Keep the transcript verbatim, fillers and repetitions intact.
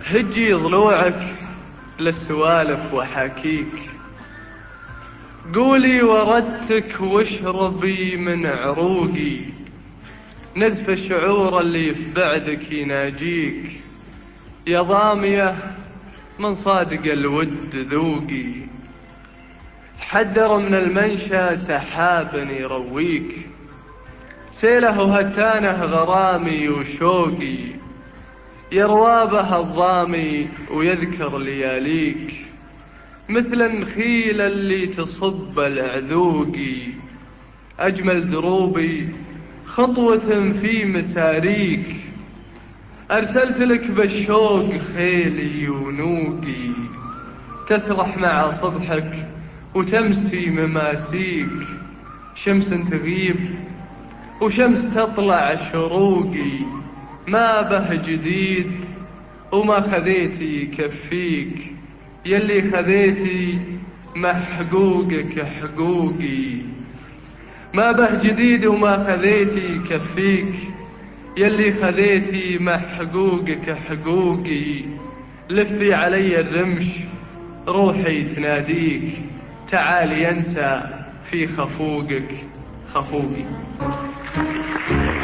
هجي ضلوعك للسوالف وحاكيك، قولي وردتك واشربي من عروقي، نزف الشعور اللي في بعدك يناجيك، يا ضامية من صادق الود ذوقي، حدر من المنشى سحاب يرويك، سيله وهتانه غرامي وشوقي، يروى به الضامي ويذكر لياليك، مثل النخيل اللي تصب العذوقي، أجمل دروبي خطوة في مساريك، أرسلت لك بالشوق خيلي ونوقي، تسرح مع صبحك وتمسي مماسيك، شمس تغيب وشمس تطلع شروقي، ما به جديد وما خذيتي يكفيك، يلي خذيتي محقوقك حقوقي، ما به جديد وما خذيتي يكفيك، يلي خذيتي محقوقك حقوقي، لفي علي الرمش روحي تناديك، تعالي ينسى في خفوقك خفوقي.